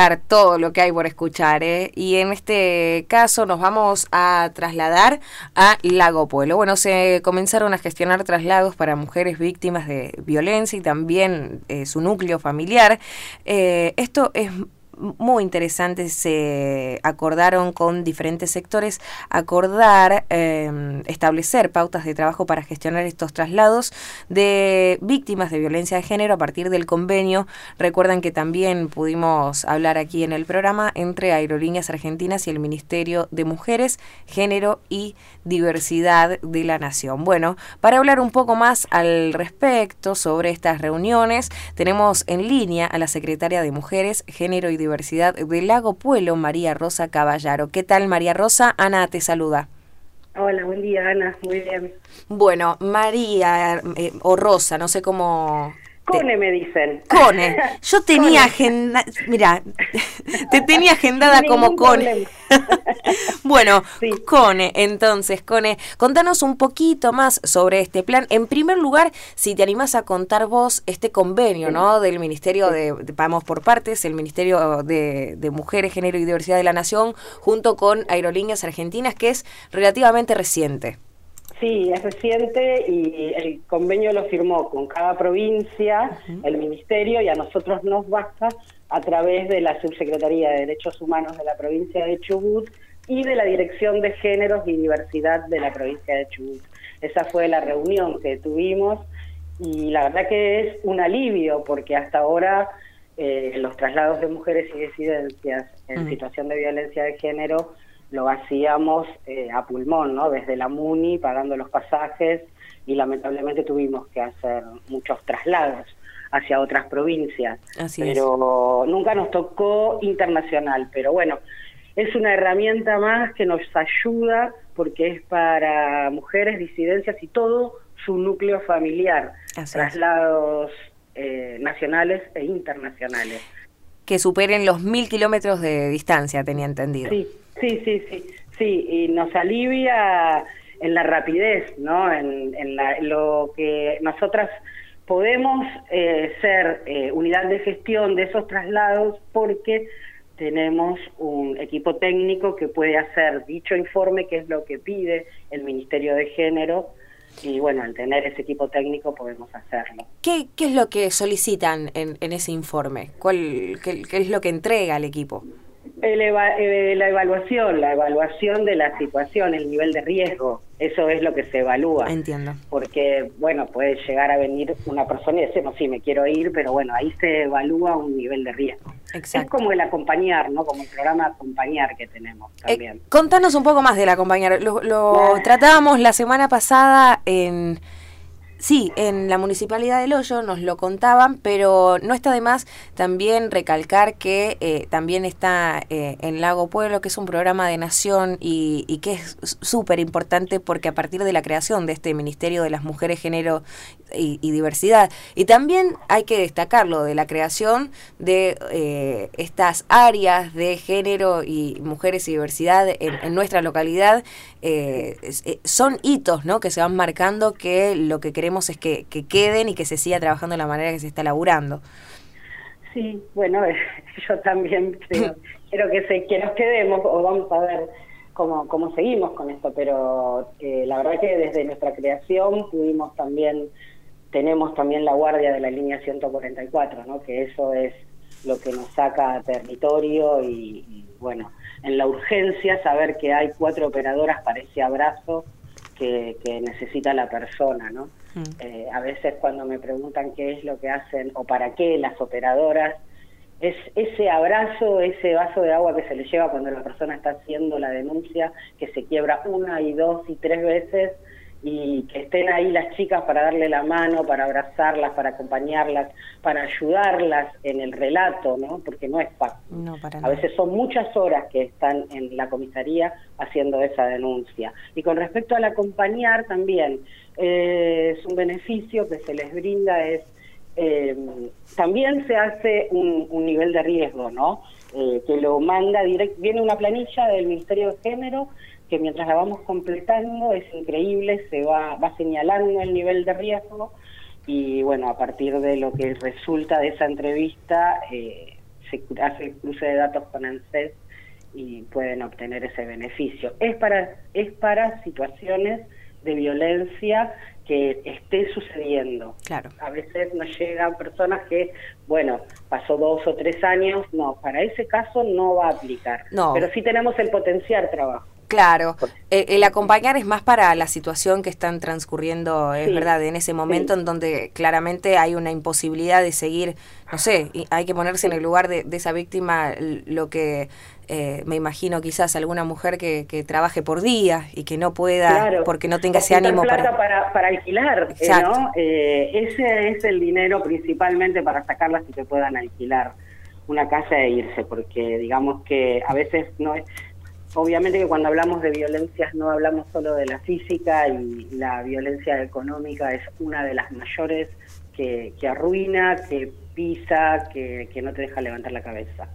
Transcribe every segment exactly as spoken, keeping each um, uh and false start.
escuchar todo lo que hay por escuchar, ¿eh? Y en este caso nos vamos a trasladar a Lago Puelo. Bueno, se comenzaron a gestionar traslados para mujeres víctimas de violencia y también eh, su núcleo familiar. Eh, esto es muy interesante. Se acordaron con diferentes sectores acordar eh, establecer pautas de trabajo para gestionar estos traslados de víctimas de violencia de género a partir del convenio. Recuerdan que también pudimos hablar aquí en el programa entre Aerolíneas Argentinas y el Ministerio de Mujeres, Género y Diversidad de la Nación. Bueno, para hablar un poco más al respecto sobre estas reuniones, tenemos en línea a la secretaria de Mujeres, Género y Diversidad de Lago Puelo, María Rosa Caballaro. ¿Qué tal, María Rosa? Ana te saluda. Hola, buen día, Ana. Muy bien. Bueno, María eh, o Rosa, no sé cómo... Cone te... me dicen. Cone. Yo tenía agenda... Mira, te tenía agendada como Cone. Bueno, sí. Cone, entonces, Cone, contanos un poquito más sobre este plan. En primer lugar, si te animás a contar vos este convenio, sí. ¿no? Del Ministerio sí. de, de, vamos por partes, el Ministerio de, de Mujeres, Género y Diversidad de la Nación, junto con Aerolíneas Argentinas, que es relativamente reciente. Sí, es reciente y el convenio lo firmó con cada provincia, uh-huh. el ministerio, y a nosotros nos basta a través de la Subsecretaría de Derechos Humanos de la provincia de Chubut y de la Dirección de Géneros y Diversidad de la provincia de Chubut. Esa fue la reunión que tuvimos y la verdad que es un alivio porque hasta ahora eh, los traslados de mujeres y disidencias en uh-huh. situación de violencia de género lo hacíamos eh, a pulmón, ¿no? Desde la MUNI, pagando los pasajes, y lamentablemente tuvimos que hacer muchos traslados hacia otras provincias. Así pero es. Nunca nos tocó internacional, pero bueno, es una herramienta más que nos ayuda porque es para mujeres, disidencias y todo su núcleo familiar. Así traslados eh, nacionales e internacionales. Que superen los mil kilómetros de distancia, tenía entendido. Sí. Sí, sí, sí, sí, y nos alivia en la rapidez, ¿no? En, en, la, en lo que nosotras podemos eh, ser eh, unidad de gestión de esos traslados porque tenemos un equipo técnico que puede hacer dicho informe, que es lo que pide el Ministerio de Género, y bueno, al tener ese equipo técnico podemos hacerlo. ¿Qué, qué es lo que solicitan en, en ese informe? ¿Cuál, qué, qué es lo que entrega el equipo? El eva eh, la evaluación, la evaluación de la situación, el nivel de riesgo, eso es lo que se evalúa. Entiendo. Porque, bueno, puede llegar a venir una persona y decir, no, sí, me quiero ir, pero bueno, ahí se evalúa un nivel de riesgo. Exacto. Es como el acompañar, ¿no? Como el programa Acompañar que tenemos también. Eh, contanos un poco más del Acompañar. Lo, lo ah. tratábamos la semana pasada en... Sí, en la Municipalidad del Hoyo nos lo contaban, pero no está de más también recalcar que eh, también está eh, en Lago Puelo, que es un programa de nación y, y que es súper importante porque a partir de la creación de este Ministerio de las Mujeres, Género y, y Diversidad, y también hay que destacarlo de la creación de eh, estas áreas de género y mujeres y diversidad en, en nuestra localidad, eh, son hitos, ¿no? Que se van marcando, que lo que queremos es que, que queden y que se siga trabajando de la manera que se está laburando. Sí, bueno, yo también creo, quiero que se que nos quedemos, o vamos a ver cómo, cómo seguimos con esto, pero eh, la verdad que desde nuestra creación pudimos también, tenemos también la guardia de la línea ciento cuarenta y cuatro, ¿no? Que eso es lo que nos saca a territorio y, y bueno, en la urgencia saber que hay cuatro operadoras para ese abrazo que, que necesita la persona, ¿no? Mm. Eh, a veces cuando me preguntan qué es lo que hacen o para qué las operadoras, es ese abrazo, ese vaso de agua que se le lleva cuando la persona está haciendo la denuncia, que se quiebra una y dos y tres veces, y que estén ahí las chicas para darle la mano, para abrazarlas, para acompañarlas, para ayudarlas en el relato, ¿no? Porque no es fácil. No, para a nada. veces son muchas horas que están en la comisaría haciendo esa denuncia. Y con respecto al acompañar también, eh, es un beneficio que se les brinda, es eh, también se hace un, un nivel de riesgo, ¿no? Eh, que lo manda directo, viene una planilla del Ministerio de Género que mientras la vamos completando es increíble, se va, va señalando el nivel de riesgo y bueno, a partir de lo que resulta de esa entrevista eh, se hace el cruce de datos con ANSES y pueden obtener ese beneficio. Es para, es para situaciones de violencia que esté sucediendo. Claro. A veces nos llegan personas que, bueno, pasó dos o tres años, no, para ese caso no va a aplicar. No. Pero sí tenemos el potenciar trabajo. Claro, el, el acompañar es más para la situación que están transcurriendo, es sí, verdad, en ese momento sí. en donde claramente hay una imposibilidad de seguir, no sé, y hay que ponerse sí. en el lugar de, de esa víctima, lo que eh, me imagino quizás alguna mujer que, que trabaje por día y que no pueda, claro. porque no tenga ese ánimo plata para... para... para alquilar, eh, ¿no? Eh, ese es el dinero principalmente para sacarlas y que puedan alquilar una casa e irse, porque digamos que a veces no es... Obviamente que cuando hablamos de violencias no hablamos solo de la física, y la violencia económica es una de las mayores que, que arruina, que pisa, que, que no te deja levantar la cabeza.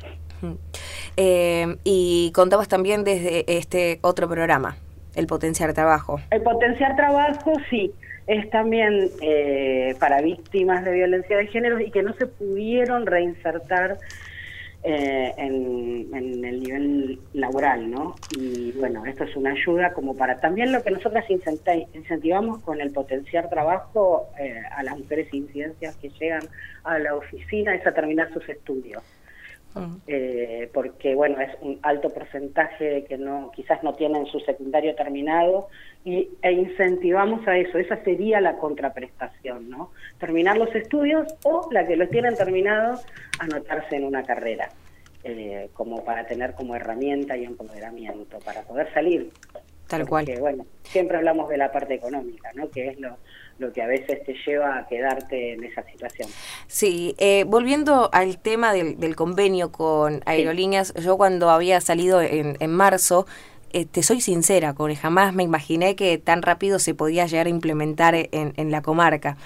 Eh, y contabas también desde este otro programa, el Potenciar Trabajo. El Potenciar Trabajo, sí, es también eh, para víctimas de violencia de género y que no se pudieron reinsertar Eh, en, en el nivel laboral, ¿no? Y bueno, esto es una ayuda como para también lo que nosotras incentivamos con el Potenciar Trabajo eh, a las mujeres incidencias que llegan a la oficina es a terminar sus estudios. Uh-huh. eh, porque bueno, es un alto porcentaje que no quizás no tienen su secundario terminado y, e incentivamos a eso. Esa sería la contraprestación, ¿no? Terminar los estudios, o la que los tienen terminados, anotarse en una carrera, eh, como para tener como herramienta y empoderamiento, para poder salir. Tal Porque, cual. Bueno, siempre hablamos de la parte económica, ¿no? Que es lo, lo que a veces te lleva a quedarte en esa situación. Sí, eh, volviendo al tema del, del convenio con Aerolíneas, sí. Yo cuando había salido en, en marzo, eh, te soy sincera, Core, jamás me imaginé que tan rápido se podía llegar a implementar en, en la comarca.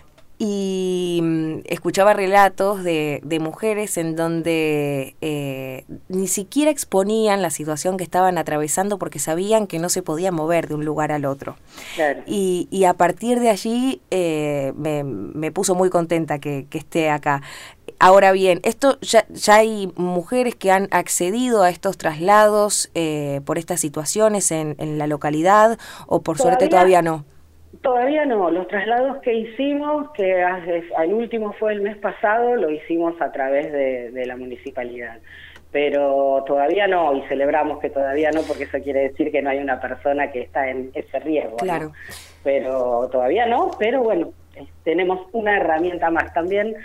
Y mm, escuchaba relatos de, de mujeres en donde eh, ni siquiera exponían la situación que estaban atravesando porque sabían que no se podía mover de un lugar al otro. Claro. Y, y a partir de allí eh, me, me puso muy contenta que, que esté acá. Ahora bien, esto ya, ya hay mujeres que han accedido a estos traslados eh, por estas situaciones en, en la localidad, o por ¿Todavía? suerte todavía no. Todavía no, los traslados que hicimos, que el último fue el mes pasado, lo hicimos a través de, de la municipalidad, pero todavía no, y celebramos que todavía no, porque eso quiere decir que no hay una persona que está en ese riesgo, claro. ¿no? Pero todavía no, pero bueno, tenemos una herramienta más. También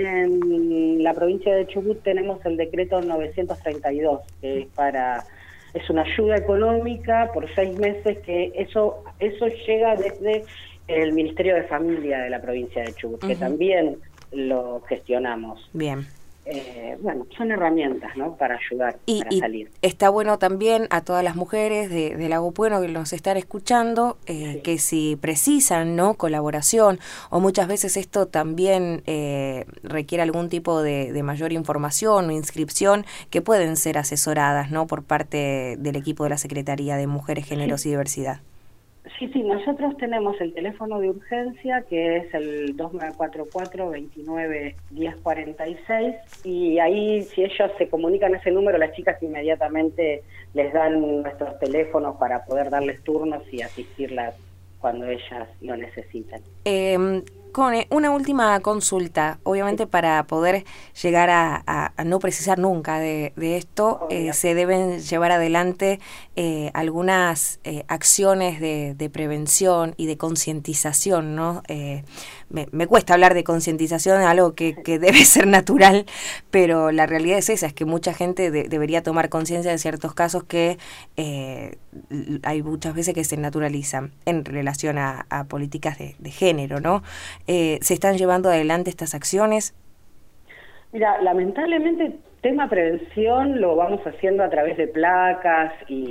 en la provincia de Chubut tenemos el decreto novecientos treinta y dos, que es para... es una ayuda económica por seis meses, que eso eso llega desde el Ministerio de Familia de la provincia de Chubut, uh-huh. que también lo gestionamos. Bien. Eh, bueno, son herramientas, ¿no?, para ayudar, y, para y salir. Está bueno también a todas las mujeres de, de Lago Puelo que nos están escuchando, eh, sí. que si precisan, ¿no?, colaboración, o muchas veces esto también eh, requiere algún tipo de, de mayor información o inscripción, que pueden ser asesoradas, ¿no?, por parte del equipo de la Secretaría de Mujeres, Géneros sí. y Diversidad. Sí, sí, nosotros tenemos el teléfono de urgencia, que es el dos nueve cuatro cuatro, veintinueve, diez cuarenta y seis, y ahí si ellos se comunican a ese número, las chicas inmediatamente les dan nuestros teléfonos para poder darles turnos y asistirlas cuando ellas lo necesiten. Eh, Cone, una última consulta, obviamente sí. para poder llegar a, a, a no precisar nunca de, de esto, eh, se deben llevar adelante eh, algunas eh, acciones de, de prevención y de concientización, ¿no? Eh, me, me cuesta hablar de concientización, algo que, que debe ser natural, pero la realidad es esa, es que mucha gente de, debería tomar conciencia de ciertos casos que eh, hay muchas veces que se naturalizan en relación a, a políticas de, de género, ¿no? Eh, ¿Se están llevando adelante estas acciones? Mira, lamentablemente tema prevención lo vamos haciendo a través de placas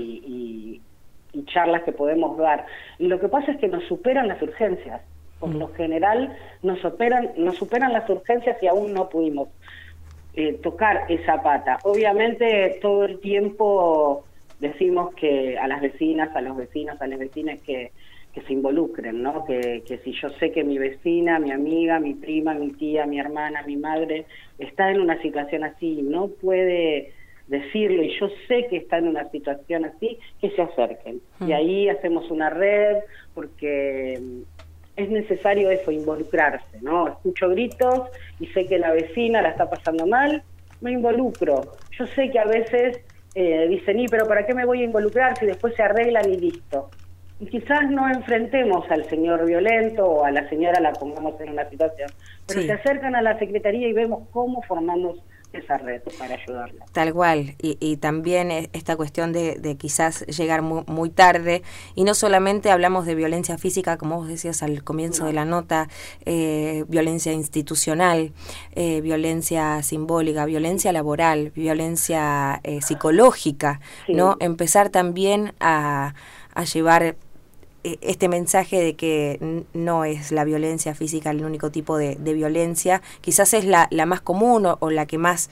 y, y, y charlas que podemos dar. Y lo que pasa es que nos superan las urgencias. Por mm. lo general nos superan, nos superan las urgencias y aún no pudimos eh, tocar esa pata. Obviamente todo el tiempo decimos que a las vecinas, a los vecinos, a las vecinas que que se involucren, ¿no? Que, que si yo sé que mi vecina, mi amiga, mi prima, mi tía, mi hermana, mi madre está en una situación así, no puede decirlo y yo sé que está en una situación así, que se acerquen. Mm. Y ahí hacemos una red, porque es necesario eso, involucrarse, ¿no? Escucho gritos y sé que la vecina la está pasando mal, me involucro. Yo sé que a veces eh, dicen, y pero ¿para qué me voy a involucrar si después se arreglan y listo? Y quizás no enfrentemos al señor violento o a la señora la pongamos en una situación, pero sí. Se acercan a la Secretaría y vemos cómo formamos esa red para ayudarla. Tal cual, y, y también esta cuestión de, de quizás llegar muy, muy tarde, y no solamente hablamos de violencia física, como vos decías al comienzo no. de la nota, eh, violencia institucional, eh, violencia simbólica, violencia laboral, violencia eh, psicológica, sí. ¿no? Empezar también a, a llevar este mensaje de que no es la violencia física el único tipo de, de violencia, quizás es la, la más común o, o la que más,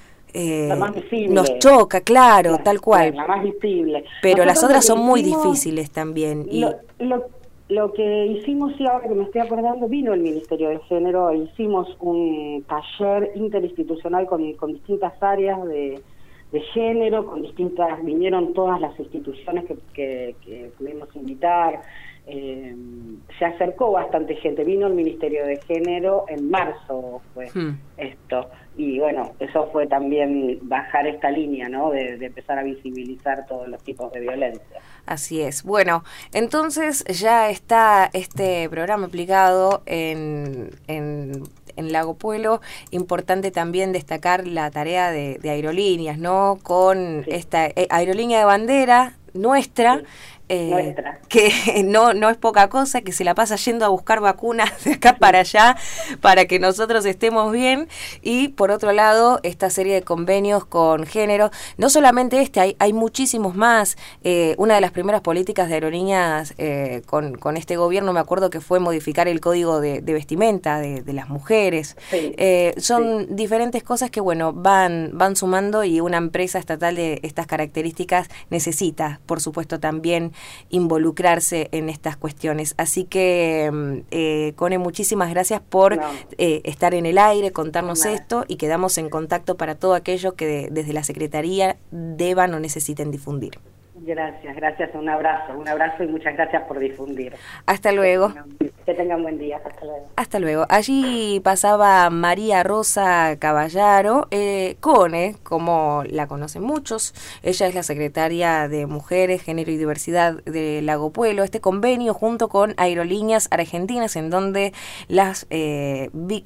eh, la más visible. Nos choca, claro, la, tal cual. La más visible. Pero Nosotros las otras son muy hicimos, difíciles también. Y lo, lo, lo que hicimos, sí, ahora que me estoy acordando, vino el Ministerio de Género, hicimos un taller interinstitucional con, con distintas áreas de de género, con distintas, vinieron todas las instituciones que, que, que pudimos invitar, eh, se acercó bastante gente, vino el Ministerio de Género en marzo fue hmm. esto, y bueno, eso fue también bajar esta línea, ¿no? De, de empezar a visibilizar todos los tipos de violencia. Así es. Bueno, entonces ya está este programa aplicado en, en en Lago Puelo. Importante también destacar la tarea de, de Aerolíneas, ¿no? Con sí. esta eh, aerolínea de bandera nuestra, sí. eh, nuestra. que no, no es poca cosa, que se la pasa yendo a buscar vacunas de acá para allá para que nosotros estemos bien. Y por otro lado, esta serie de convenios con género, no solamente este, hay, hay muchísimos más. Eh, una de las primeras políticas de Aerolíneas eh, con, con este gobierno, me acuerdo que fue modificar el código de, de vestimenta de, de las mujeres. Sí, eh, son sí. diferentes cosas que, bueno, van, van sumando, y una empresa estatal de estas características necesita, por supuesto, también involucrarse en estas cuestiones. Así que, eh, Cone, muchísimas gracias por no. eh, estar en el aire, contarnos no. esto, y quedamos en contacto para todo aquello que de, desde la Secretaría deban o necesiten difundir. Gracias, gracias, un abrazo, un abrazo y muchas gracias por difundir. Hasta luego. Que tengan, que tengan buen día, hasta luego. Hasta luego. Allí pasaba María Rosa Caballaro, eh, Cone, como la conocen muchos. Ella es la secretaria de Mujeres, Género y Diversidad de Lago Puelo. Este convenio junto con Aerolíneas Argentinas, en donde las, eh,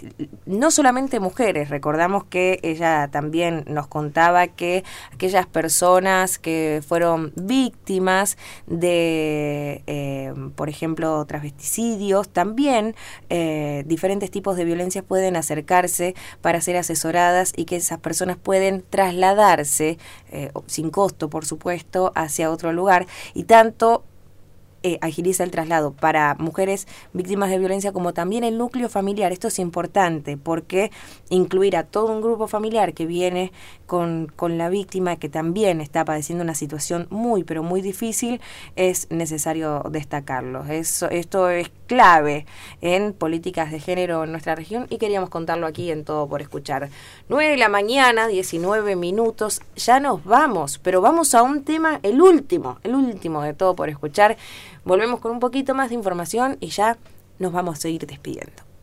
no solamente mujeres, recordamos que ella también nos contaba que aquellas personas que fueron víctimas de, eh, por ejemplo, transvesticidios, también eh, diferentes tipos de violencias pueden acercarse para ser asesoradas, y que esas personas pueden trasladarse, eh, sin costo, por supuesto, hacia otro lugar, y tanto Eh, agiliza el traslado para mujeres víctimas de violencia como también el núcleo familiar. Esto es importante porque incluir a todo un grupo familiar que viene con, con la víctima, que también está padeciendo una situación muy, pero muy difícil, es necesario destacarlo. Eso, esto es clave en políticas de género en nuestra región, y queríamos contarlo aquí en Todo por Escuchar. nueve de la mañana, diecinueve minutos, ya nos vamos, pero vamos a un tema, el último, el último de Todo por Escuchar. Volvemos con un poquito más de información y ya nos vamos a seguir despidiendo.